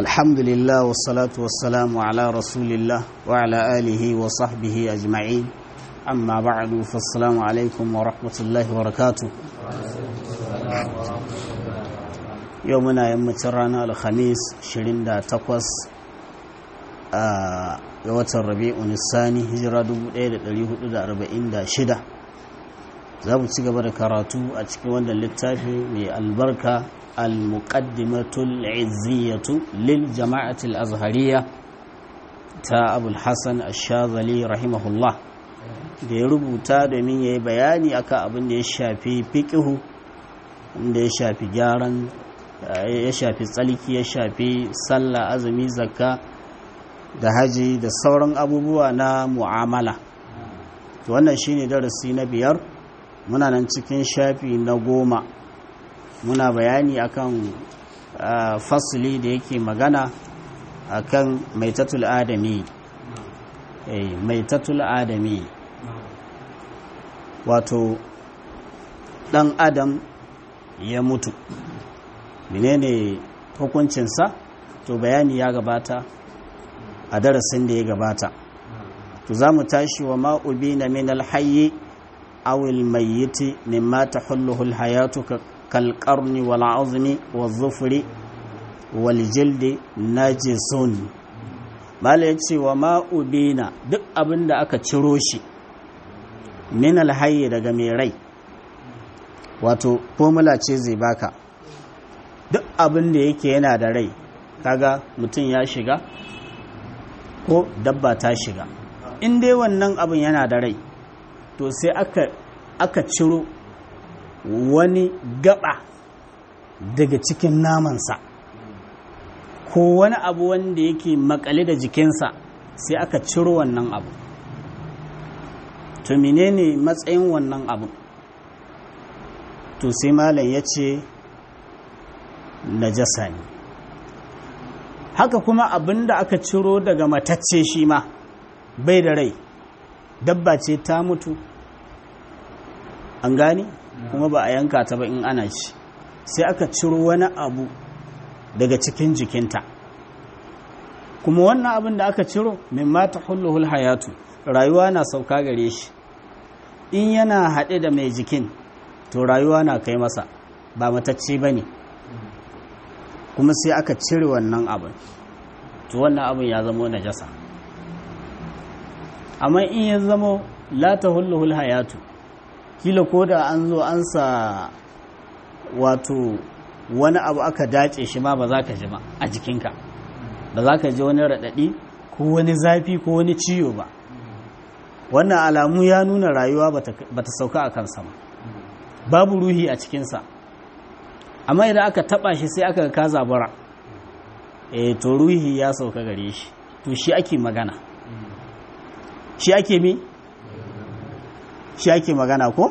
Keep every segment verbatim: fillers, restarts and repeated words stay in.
الحمد لله والصلاة والسلام على رسول الله وعلى آله وصحبه أجمعين أما بعد فالسلام عليكم ورحمة الله وبركاته يومنا يوم ترانا الخميس شرين دا تقوس يوم الربيع الثاني هجرة دبو إيد اليهود دا أربعين دا شدة zamu ci gaba da karatu a cikin wannan littafi mai albarka al-muqaddimatul izziyatu lil jama'atil azhariyya ta Abul Hasan Ash-Shazali rahimahullah da ya rubuta domin yayi bayani akan abin da ya shafi fiqhu da ya shafi gyaran ya shafi tsalki ya shafi sallah azumi zakka da haji da sauran abubuwa na mu'amala to wannan shine darasi na biyar. Muna nan cikin shafi na goma muna bayani akan uh, fasli da yake magana akan maitatul adami eh maitatul adami wato dan adam ya mutu menene hukuncinsa to bayani ya gabata a darasin da ya gabata to zamu tashi wa ma'ubina min al-hayy أو الميت مما تحله الحياة كالقرن والعظم والظفر والجلد ناجسون bala ya ce wa ma'ubina duk abin da aka ciro shi min alhayi daga mai rai wato formula ce zai baka duk abin da yake yana da rai kaga mutum ya shiga ko dabba ta shiga in dai wannan abin yana da rai to sai aka aka ciro wani gaba daga cikin namansa ko wani abu wanda yake makale da jikinsa sai aka ciro wannan abu to menene matsayin wannan abu to sai malam ya ce najasa ne haka kuma abinda aka ciro daga matacce shi ma bai da rai dabba ce ta mutu an gani kuma ba a yanka ta ba in ana ci sai aka ciro wani abu daga cikin jikinta kuma wannan abin da aka ciro min mata hulluhul hayatu rayuwa na sauka gare shi in yana haɗe da mai jikin to rayuwa na kai masa ba matacce ba ne kuma sai aka cire wannan abin to wannan abin ya zama najasa amma in ya zama la ta hulluhul hayatu kila ko da an zo an sa wato wani abu aka dace shi ma ba za ka ji ba a jikinka ba za ka ji wani raɗaɗi ko wani zafi ko wani ciwo ba wannan alamu ya nuna rayuwa ba ta sauka a kansa ba babu ruhi a cikinsa amma idan aka taɓa shi sai aka ka zabura eh to ruhi ya sauka gare shi to shi ake magana shi ake mi? shi ake magana ko?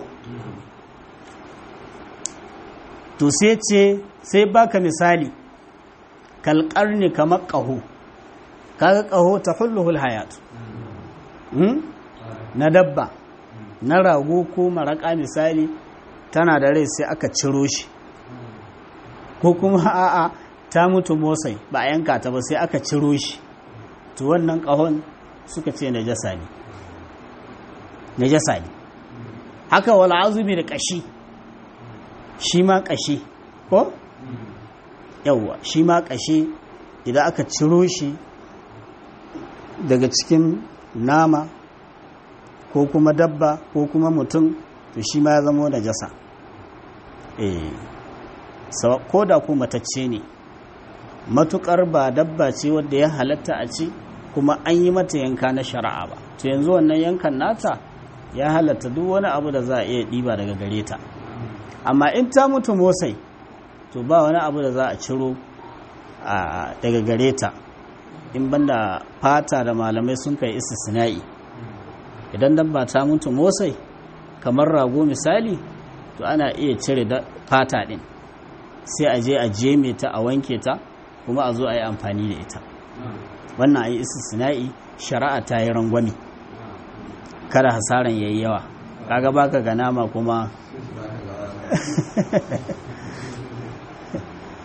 to sai ce sai baka misali kalkarni kamar ƙaho kaga ƙaho ta hulluhul hayatu hmm? na dabba na rago ko maraƙa misali tana da rai sai aka ciro shi ko kuma a'a ta mutu motsai ba a yanka ta ba sai aka ciro shi to wannan ƙahon suka ce najasa ne najasa ne haka wal azumi da kashi shi ma kashi ko yawa shi ma kashi idan aka ciro shi daga cikin nama ko kuma dabba ko kuma mutum to shi ma ya zama najasa eh ko da ko matacce ne matukar ba dabba ce wadda ya halatta a ci kuma an yi mata yanka na shari'a ba to yanzu wannan yankan nata ya halatta duk wani abu da za a iya ɗiba daga gare ta amma in ta mutu motsai to ba wani abu da za a ciro daga gare ta in banda fata da malamai sun kai istisna'i idan dabba ta mutu motsai kamar rago misali to ana iya cire fata din sai a je a jeme ta a wanke ta kuma a zo a yi amfani da ita wannan a yi istisna'i shari'a ta yi rangwami kada hasaran yayi yawa kaga baka ga nama kuma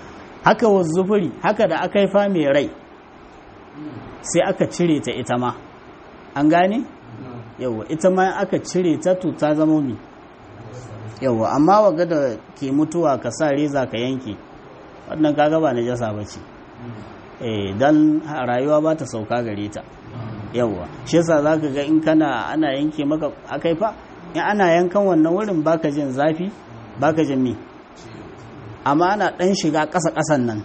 haka wa zufuri haka da aka yi fa mai rai sai aka cire ta ita ma an gane yawa ita ma aka cire ta to ta zama mi yawa amma waga da ke mutuwa ka sa reza ka yanke wannan kaga ba najasa bace eh dan rayuwa ba ta sauka gare ta yawa shi yasa zaka ga in kana ana yanke maka akai fa in ana yankan wannan wurin baka jin zafi baka jin mi amma ana dan shiga ƙasa ƙasan nan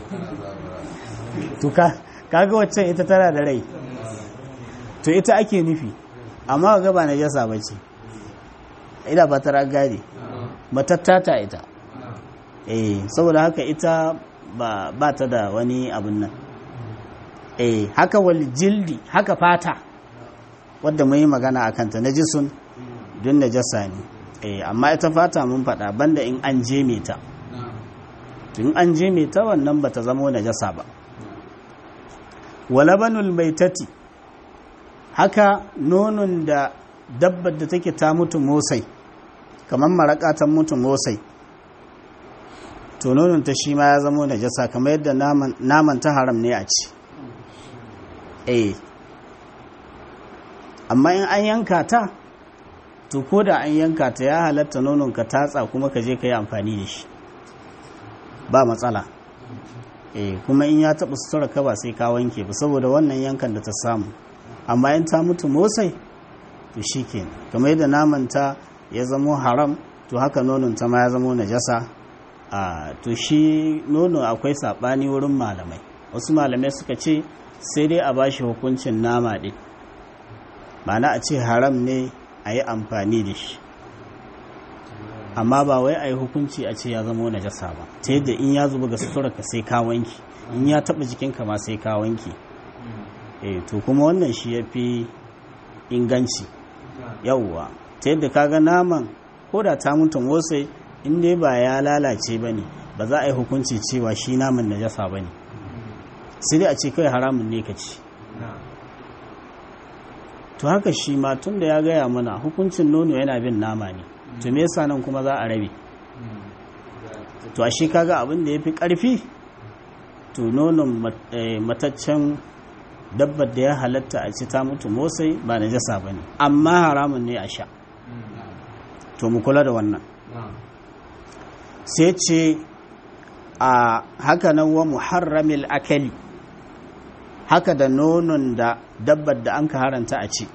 to ka kaga wacce ita tana da rai to ita ake nufi amma ga ba najasa bace ina ba ta gane matattata ita eh saboda haka ita ba ba ta da wani abun nan eh haka wal jildi haka fata wanda mun yi magana akan ta najisun dun najasa ne eh amma ita fata mun faɗa banda in an jeme ta in an jeme ta wannan bata zama najasa ba walabanul maitati haka nonon da dabbar da take ta mutu motsai kamar maraka ta mutu motsai to nonon ta shi ma ya zama najasa kamar yadda naman naman ta haram ne a ci eh amma in an yanka ta to ko da an yanka ta ya halatta nonon ka tatsa kuma ka je ka yi amfani da shi ba matsala eh kuma in ya taɓa sutura ka ba sai ka wanke ba saboda wannan yankan da ta samu amma in ta mutu motsai to shi ke kamar yadda naman ta ya zamo haram to haka nonon ta ma ya zamo najasa a to shi nono akwai saɓani wurin malamai wasu malamai suka ce sai dai a bashi hukuncin nama ɗin ma'ana a ce haram ne a yi amfani da shi amma ba wai a yi hukunci a ce ya zama najasa ba ta yadda in ya zuba ga suturarka sai ka wanki in ya taɓa jikinka ma sai ka wanki eh to kuma wannan shi ya fi inganci yauwa ta yadda kaga naman ko da ta mutu motsa in dai ba ya lalace ba ne ba za a yi hukunci cewa shi naman najasa ba ne sai dai a ce kai haramun ne ka ci to haka shi ma tun da ya gaya mana hukuncin nono yana bin nama ne to me yasa nan kuma za a rabe to ashe kaga abin da yafi karfi to nonon mataccen dabbar da ya halatta a ci ta mutu motsai ba najasa bane amma haramun ne a sha to mu kula da wannan sai ce a haka nan wa muharramil akali haka da nonon da dabbar da an ka haranta a ci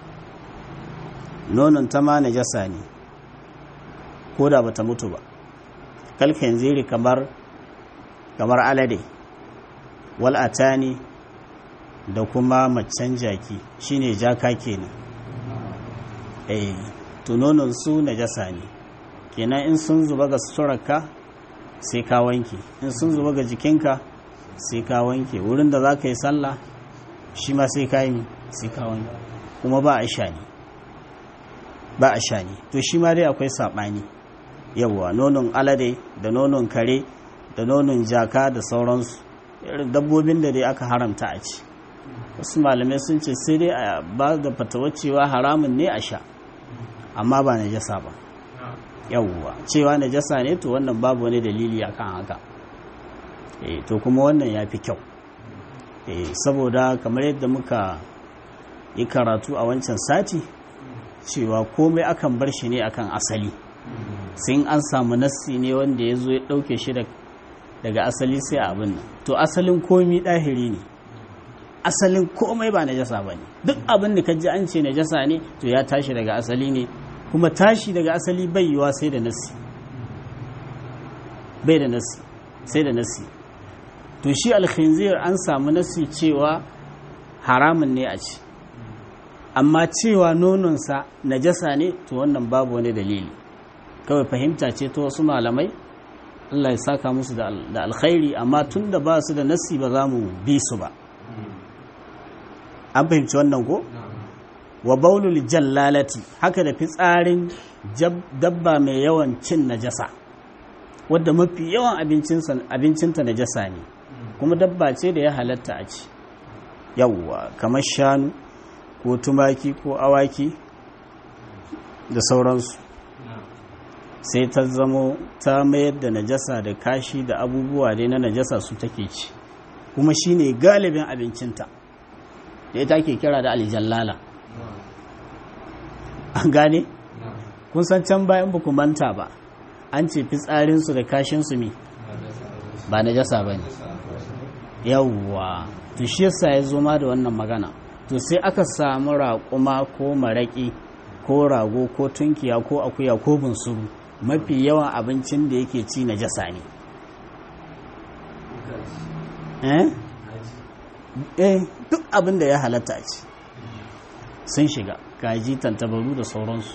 nonon ta ma najasa ne ko da bata mutu ba kalkan ziri kamar kamar alade wal atani da kuma macen jaki shine jaka kenan eh to nonon su najasa ne kenan in sun zuba ga suturarka sai ka wanke in sun zuba ga jikinka sai ka wanke wurin da za ka yi sallah shi ma sai ka yi sai ka wanke kuma ba a sha ne ba a sha ne to shi ma dai akwai saɓani yawwa nonon alade da nonon kare da nonon jaka da sauransu irin dabbobin da dai aka haramta a ci wasu malamai sun ce sai dai a ba da fatawar cewa haramun ne a sha amma ba najasa ba yawwa cewa najasa ne to wannan babu wani dalili akan haka eh to kuma wannan ya fi kyau eh saboda kamar yadda muka yi karatu a wancan sati cewa komai akan bar shi ne akan asali sai an samu nassi ne wanda ya zo ya ɗauke shi daga asali sai abin nan to asalin komi ɗahiri ne asalin komai ba najasa ba ne duk abin da kaji an ce najasa ne to ya tashi daga asali ne kuma tashi daga asali bai yiwa sai da nassi bai da nassi sai da nassi to shi alkhinzir an samu nassi cewa haramun ne a ci amma cewa nononsa najasa ne to wannan babu wani dalili kawai fahimta ce ta wasu malamai Allah ya saka musu da alkhairi amma tun da ba su da nassi ba za mu bi su ba an fahimci wannan ko wa baulul jallalati haka da fitsarin dabba mai yawan cin najasa wadda mafi yawan abincinta najasa ne kuma dabba ce da ya halatta a ci yawwa kamar shanu ko tumaki ko awaki da sauransu sai ta zamo ta mayar da najasa da kashi da abubuwa dai na najasa su take ci kuma shine galibin abincinta da ita ke kira da aljallala an gane kun san can bayan ba ku manta ba an ce fitsarinsu da kashinsu mi ba najasa ba ne yawwa to shi yasa ya zo ma da wannan magana to sai aka samu raƙuma ko maraƙi ko rago ko tunkiya ko akuya ko bunsuru mafi yawan abincin da yake ci najasa ne eh eh duk abin da ya halatta a ci sun shiga kaji tantabaru da sauransu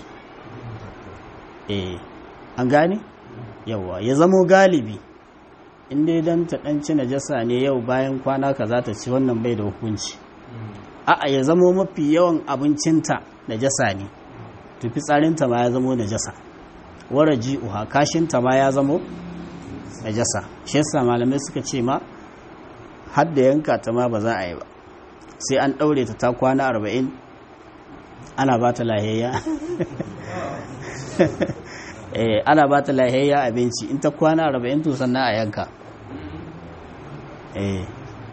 eh an gane yawa ya zamo galibi inda idan ta ɗanci najasa ne yau bayan kwana ka za ta ci wannan bai da hukunci a'a ya zamo mafi yawan abincinta najasa ne tufi tsarinta ma ya zamo najasa waraji uha kashinta ma ya zamo najasa shi yasa malamai suka ce ma har da yanka ta ma ba za a yi ba sai an ɗaure ta ta kwana arba'in ana ba ta lahiyayya eh ana ba ta lahiyayya abinci in ta kwana arba'in to sannan a yanka eh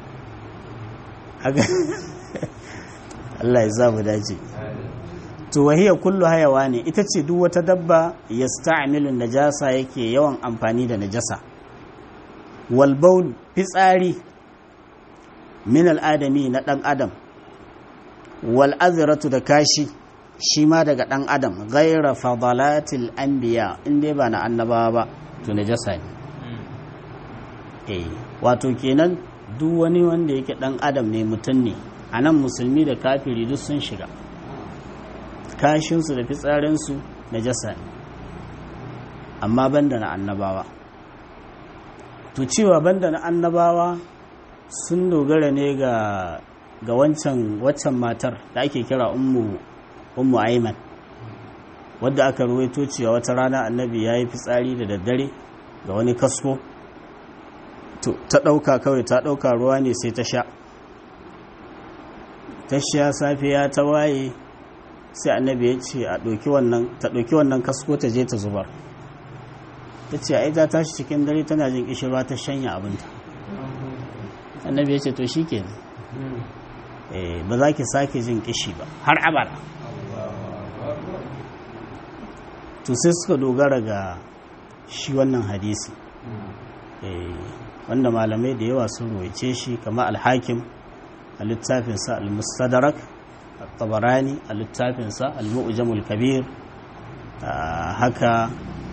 haka Allah ya sa mu dace to wahiya kullu hayawani ita ce duk wata dabba yasta'milu najasa yake yawan amfani da najasa wal bawl fitsari min al adami na dan adam wal azratu da kashi shi ma daga ɗan adam gaira fadalatil anbiya inda ba na annabawa ba to najasa ne eh wato kenan duk wani wanda yake ɗan adam ne mutum ne a nan musulmi da kafiri duk sun shiga kashinsu da fitsarinsu najasa ne amma banda na annabawa to cewa banda na annabawa sun dogara ne ga ga wancan waccan matar da ake kira ummu ummu aiman wadda aka ruwaito cewa wata rana annabi ya yi fitsari da daddare ga wani kasko to ta ɗauka kawai ta ɗauka ruwa ne sai ta sha ta sha safiya ta waye sai annabi ya ce a ɗauki wannan ta ɗauki wannan kasko ta je ta zubar ta ce ai ta tashi cikin dare tana jin kishirwa ta shanya abinta annabi ya ce to shi kenan ba za ki sake jin kishi ba har abada to sai suka dogara ga shi wannan hadisi wanda malamai da yawa sun ruwaice shi kama alhakim a littafinsa al-mustadrak al-tabarani a littafinsa al-mu'jamul kabir haka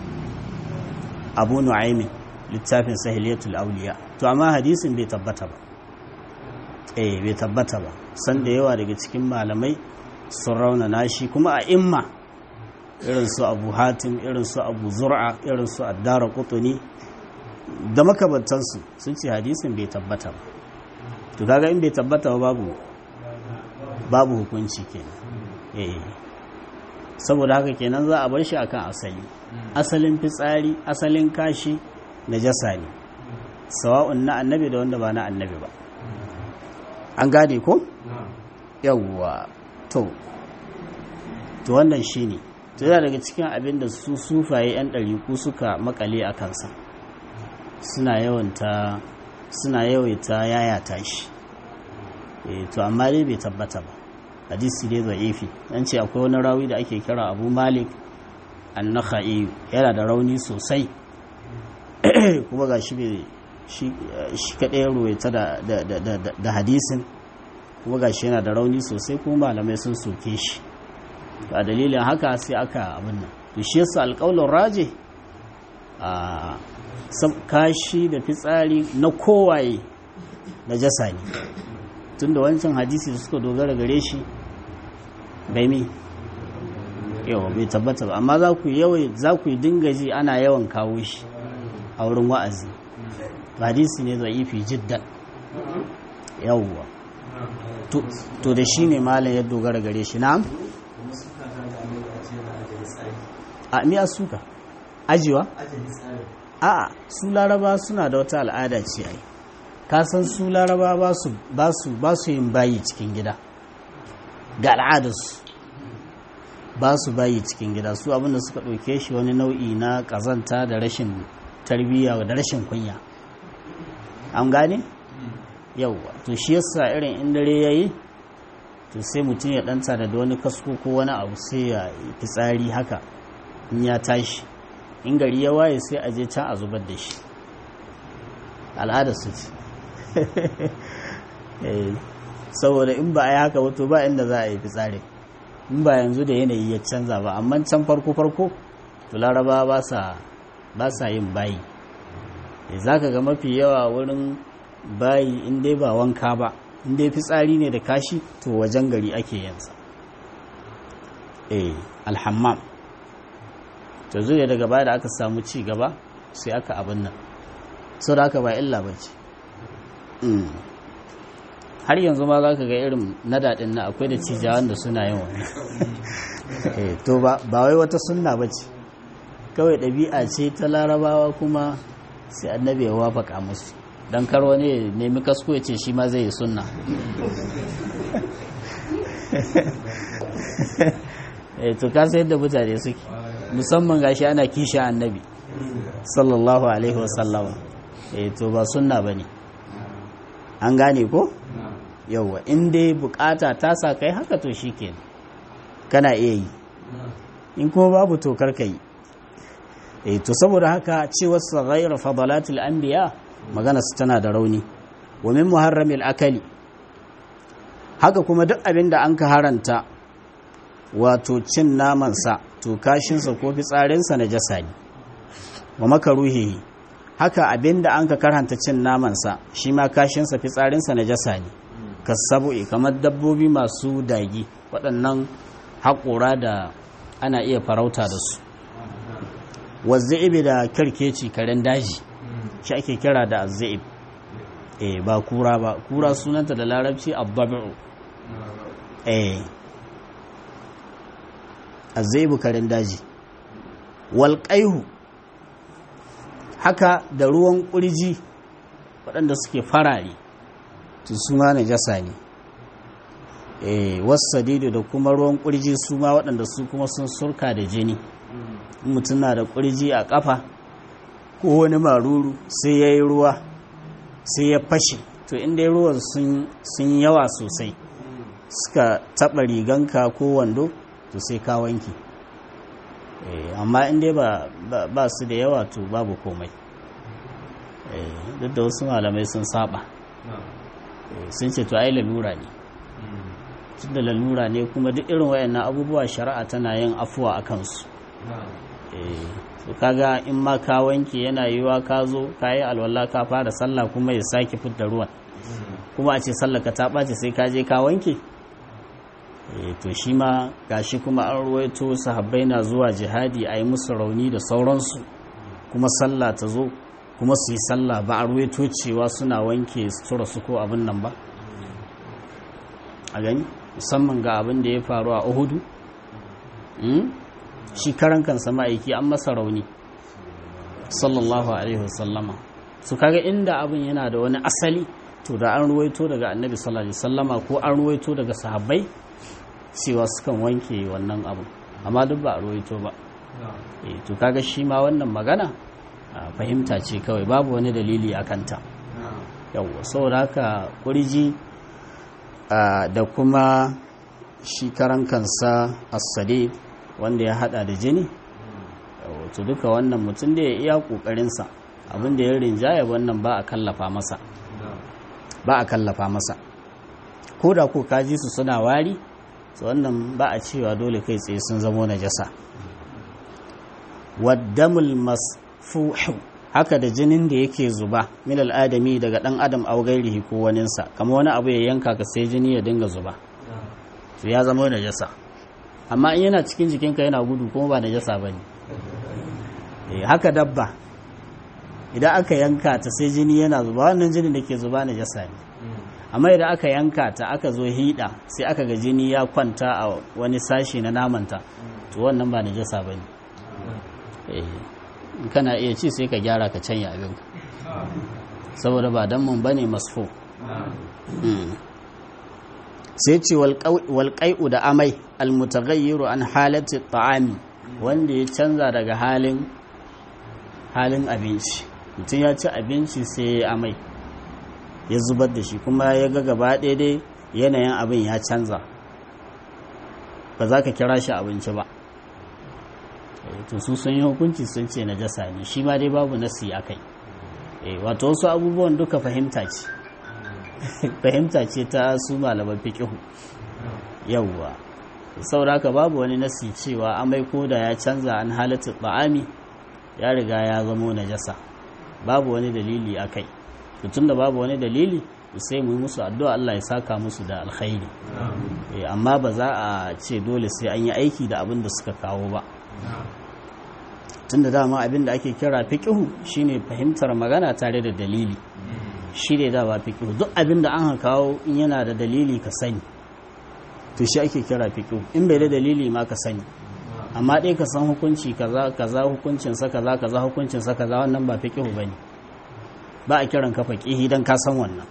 abu nu'aymin littafinsa hilyatul auliya to amma hadisin bai tabbata ba eh bai tabbata ba san da yawa daga cikin malamai sun raunana shi kuma a imma irin su abu hatim irin su abu zur'a irin su addara qutni da makabantansu sun ce hadisin bai tabbata ba to kaga in bai tabbata ba babu babu hukunci kenan eh saboda haka kenan za a bar shi akan asali asalin fitsari asalin kashi najasa ne sawa'un na annabi da wanda ba na annabi ba an gane ko yawwa to to wannan shine to yana daga cikin abin da su sufaye yan ɗariku suka makale a kansa suna yawanta suna yawaita yayata shi eh to amma dai bai tabbata ba hadisi dai zaifi an ce akwai wani rawi da ake kira Abu Malik an-Nakhai yana da rauni sosai kuma gashi bai shi kadai ruwaita da da hadisin kuma gashi yana da rauni sosai kuma malamai sun soke shi a dalilin haka sai aka abin nan to shi yasa alƙaulur raje a kashi da fitsari na kowaye najasa ne tunda wancan hadisi da suka dogara gare shi bai mi yawa bai tabbata ba amma za ku yawai za ku dinga ji ana yawan kawo shi a wurin wa'azi hadisi ne zaifi jiddan yawwa to da shi ne malam ya dogara gare shi na'am a miya suka ajiwa a su laraba suna da wata al'ada ce ai ka san su laraba ba su ba su ba su yin bayi cikin gida ga al'adarsu ba su bayi cikin gida su abinda suka ɗauke shi wani nau'i na ƙazanta da rashin tarbiyya da rashin kunya an gane yauwa to shi yasa irin in dare yayi to sai mutum ya ɗanta da wani kasko ko wani abu sai ya fitsari haka in ya tashi in gari ya waye sai a je can a zubar da shi al'adar su ce saboda in ba a yi haka wato ba inda za a yi fitsari in ba yanzu da yanayi ya canza ba amma can farko farko to laraba ba sa yin bayi za ka ga mafi yawa wurin bayi in dai ba wanka ba in dai fitsari ne da kashi to wajen gari ake yansa eh alhammam to zuwa daga baya da aka samu ci gaba sai aka abin nan sau da aka ba illa ba ce har yanzu ma za ka ga irin na daɗin na akwai da cijawan da suna yin wani to ba wai wata sunna ba ce kawai ɗabi'a ce ta larabawa kuma sai annabi ya wafaka musu don kar wani ya nemi kasko ya ce shi ma zai yi sunna to kasa yadda mutane suke musamman gashi ana kishi annabi sallallahu alaihi wasallama to ba sunna ba ne an gane ko yauwa in dai bukata ta sa kai haka to shi ke kana iya yi in kuma babu to karka yi e to saboda haka cewar saghayar fadalatul anbiya magana su tana da rauni wa min muharramil akali haka kuma duk abin da an ka haranta wato cin naman sa to kashin sa ko fitsarin sa najasa ne wa makaruhi haka abin da an ka karanta cin naman sa shi ma kashin sa fitsarin sa najasa ne kasabu'i kamar dabbobi masu dagi waɗannan haƙura da ana iya farauta da su wazzi'ibi da kirkeci karen daji shi ake kira da azzi'ib eh ba kura ba kura sunanta da larabci abbabu eh azzi'ibu karen daji wal qaihu haka da ruwan kurji waɗanda suke farare to su ma najasa ne eh wasadidu da kuma ruwan kurji su ma waɗanda su kuma sun surka da jini mutum na da kurji a ƙafa ko wani maruru sai ya yi ruwa sai ya fashe to inda ruwan sun yawa sosai suka taɓa riganka ko wando to sai ka wanki amma inda ba su da yawa to babu komai duk da wasu malamai sun saba sun ce to ai lalura ne tun da lalura ne kuma duk irin wayannan abubuwa shari'a tana yin afuwa a kansu to kaga in ma ka wanke yana yiwa ka zo ka yi alwala ka fara sallah kuma ya sake fitar ruwan kuma a ce sallah ka ta ɓace sai ka je ka wanke to shi ma gashi kuma an ruwaito sahabbai na zuwa jihadi a yi musu rauni da sauransu kuma sallah ta zo kuma su yi sallah ba a ruwaito cewa suna wanke sutura su ko abin nan ba a gani musamman ga abin da ya faru a uhudu shi karan kansa ma'aiki an masa rauni sallallahu alaihi wasallama su kaga inda abin yana da wani asali to da an ruwaito daga annabi sallallahu alaihi wasallama ko an ruwaito daga sahabbai cewa sukan wanke wannan abu amma duk ba a ruwaito ba to kaga shi ma wannan magana fahimta ce kawai babu wani dalili a kanta yawwa saboda haka kurji da kuma shi karan kansa as-sadid wanda ya hada da jini to duka wannan mutum da ya iya kokarinsa abinda ya rinjaya wannan ba a kallafa masa ba a kallafa masa ko da ko kaji su suna wari to wannan ba a cewa dole kai tsaye sun zamo najasa waddamul masfuhu haka da jinin da yake zuba min al'adami daga dan adam aw gairihi ko waninsa kamar wani abu ya yanka ka sai jini ya dinga zuba to ya zama najasa amma in yana cikin jikinka yana gudu kuma ba najasa bane eh haka dabba idan aka yanka ta sai jini yana zuba wannan jinin da ke zuba najasa ne amma idan aka yanka ta aka zo hida sai aka ga jini ya kwanta a wani sashi na namanta to wannan ba najasa bane eh kana iya ci sai ka gyara ka canya abinka saboda ba dan mun bane masfo sai ce walƙai'u da amai almutaghayyiru an halatti ta'ami wanda ya canza daga halin halin abinci mutum ya ci abinci sai ya amai ya zubar da shi kuma ya ga gaba daidai yanayin abin ya canza ba za ka kira shi abinci ba to su sun yi hukunci sun ce najasa ne shi ma dai babu nasi a kai wato wasu abubuwan duka fahimta ce fahimta ce ta su malaman fiqihu yawwa saboda haka babu wani nasi cewa amai koda ya canza an halatta ba'ami ya riga ya zamo najasa babu wani dalili akai tun da babu wani dalili sai mu yi musu addu'a Allah ya saka musu da alkhairi amma ba za a ce dole sai an yi aiki da abin da suka kawo ba tun da dama abin da ake kira fiqihu shine fahimtar magana tare da dalili shi ne da ba fiƙihu duk abin da an kawo in yana da dalili ka sani to shi ake kira fiƙihu in bai da dalili ma ka sani amma dai ka san hukunci kaza kaza hukuncin sa kaza kaza hukuncin sa kaza wannan ba fiƙihu bane ba a kiran ka faqihi dan ka san wannan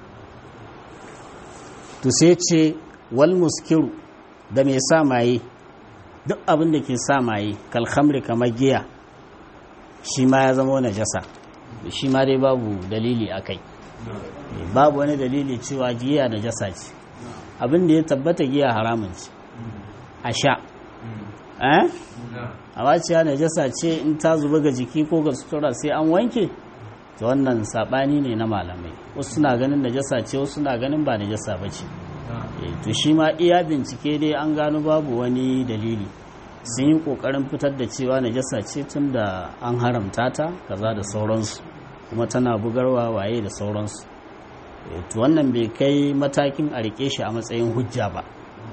to sai ce wal muskiru da mai sa maye duk abin da ke sa maye kal khamri kamar giya shi ma ya zama najasa shi ma dai babu dalili akai babu wani dalili cewa giya najasa ce abin da ya tabbata giya haramun ce a sha eh amma ciya najasa ce in ta zuba ga jiki ko ga sutura sai an wanke to wannan sabani ne na malamai wasu suna ganin najasa ce wasu suna ganin ba najasa bace to shi ma iya bincike dai an gano babu wani dalili sun yi kokarin fitar da cewa najasa ce tun da an haramta ta kaza da sauransu kuma tana bugarwa waye da sauransu to wannan bai kai matakin a rike shi a matsayin hujja ba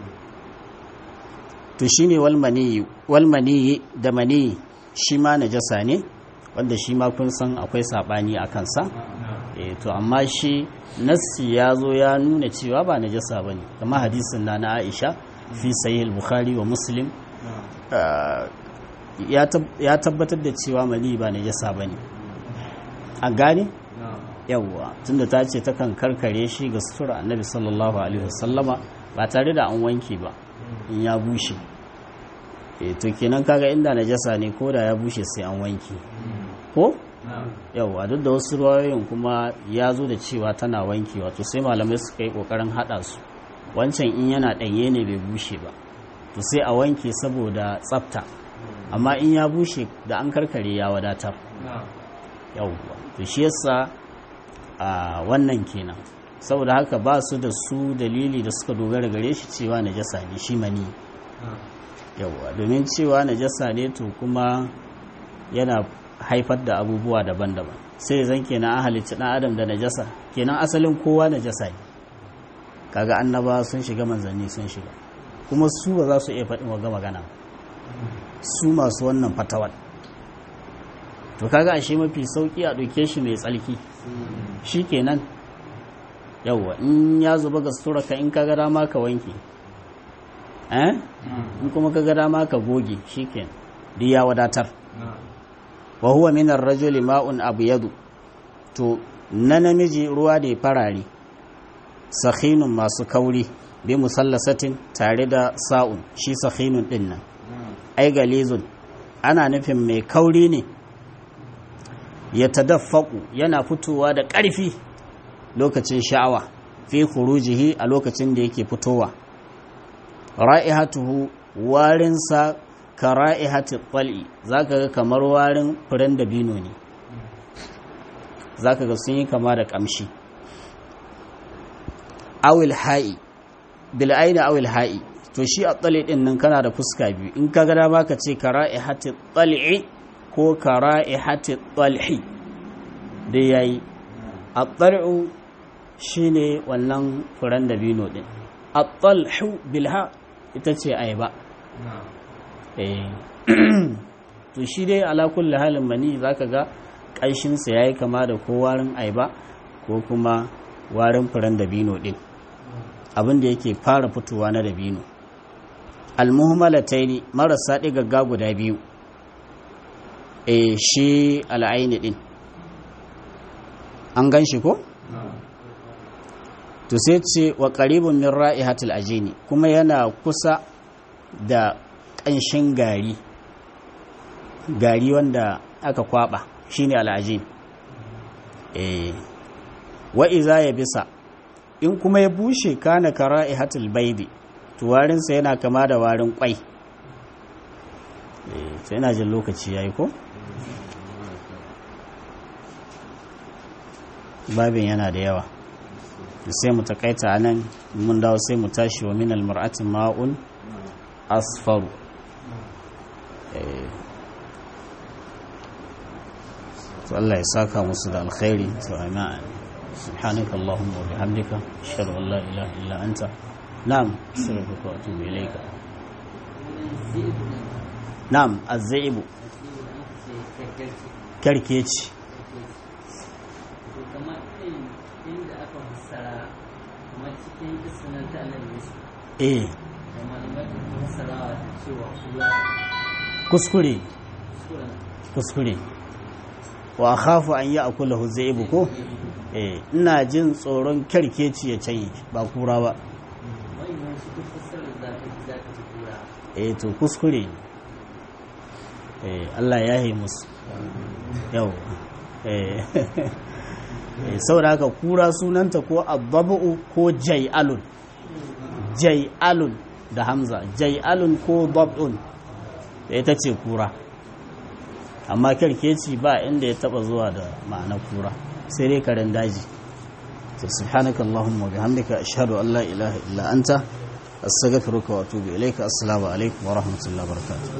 to shine walmani walmani da mani shi ma najasa ne wanda shi ma kun san akwai sabani a kansa to amma shi nassi ya zo ya nuna cewa ba najasa bane kamar hadisin na na Aisha fi sahih al-Bukhari wa Muslim ya tabbatar da cewa mani ba najasa bane a gane yawwa tunda ta ce ta kan karkare shi ga sutura annabi sallallahu alaihi wasallama ba tare da an wanke ba in ya bushe eh to kenan kaga inda najasa ne ko da ya bushe sai an wanke ko yawwa duk da wasu ruwayoyin kuma ya zo da cewa tana wankewa to sai malamai suka yi kokarin hada su wancan in yana danye ne bai bushe ba to sai a wanke saboda tsafta amma in ya bushe da an karkare ya wadatar yawwa to shi yasa a wannan kenan saboda haka ba su da su dalili da suka dogara gare shi cewa najasa ne shi mani yawwa domin cewa najasa ne to kuma yana haifar da abubuwa daban-daban sai zan kenan an halicci dan adam da najasa kenan asalin kowa najasa ne kaga annaba sun shiga manzanni sun shiga kuma su ba za su iya faɗin waga magana su masu wannan fatawar to kaga ashe mafi sauki a ɗauke shi mai tsalki shi kenan yawwa in ya zuba ga sutura ka in kaga dama ka wanke eh in kuma kaga dama ka goge shi kenan duk ya wadatar wa huwa min ar-rajuli ma'un abyadu to na namiji ruwa da farare sakhinun masu kauri bi musallasatin tare da sa'un shi sakhinun din nan ai galizun ana nufin mai kauri ne ya tadaffaku yana fitowa da ƙarfi lokacin sha'awa fi khurujihi a lokacin da yake fitowa ra'ihatuhu warinsa ka ra'ihati qal'i zaka ga kamar warin furen dabino ne zaka ga sun yi kama da kamshi awil ha'i bil aini awil ha'i to shi a tsali din nan kana da fuska biyu in ka ga dama ka ce ka ra'ihati qal'i ko ka ra'ihati talhi dai yayi at-tal'u shine wannan furen dabino din at-talhu bilha ita ce ayaba eh to shi dai ala kulli halin mani zaka ga kanshin sa yayi kama da ko warin ayaba ko kuma warin furen dabino din abin da yake fara fitowa na dabino al-muhmalataini marasa digagga guda biyu e shi al'aini din an gan shi ko? to sai ce wa qaribun min ra'ihatil ajini kuma yana kusa da ƙanshin gari gari wanda aka kwaba shine al'ajin eh wa iza ya bisa in kuma ya bushe kana kara'ihatul baidi to warin sa yana kama da warin kwai eh sai ina jin lokaci yayi ko babin yana da yawa sai mu takaita anan mun dawo sai mu tashi wa min al-mar'ati ma'un asfaru eh to Allah ya saka musu da alkhairi to amin subhanaka allahumma wa bihamdika ashhadu an la ilaha illa anta na'am astaghfiruka wa atubu ilayka na'am az-zaibu karkeci eh kuskure kuskure wa khafu an ya'kulahu zaibu ko eh ina jin tsoron kerkeci ya canye ba kura ba eh to kuskure eh Allah ya yi musu yau eh saboda haka kura sunanta ko adbabu ko jay'alun jay'alun da hamza jay'alun ko dab'un ita ce kura amma kerkeci ba inda ya taba zuwa da ma'ana kura sai dai karen daji subhanaka allahumma wa bihamdika ashhadu an la ilaha illa anta astaghfiruka wa atubu ilayka assalamu alaikum wa rahmatullahi wa barakatuh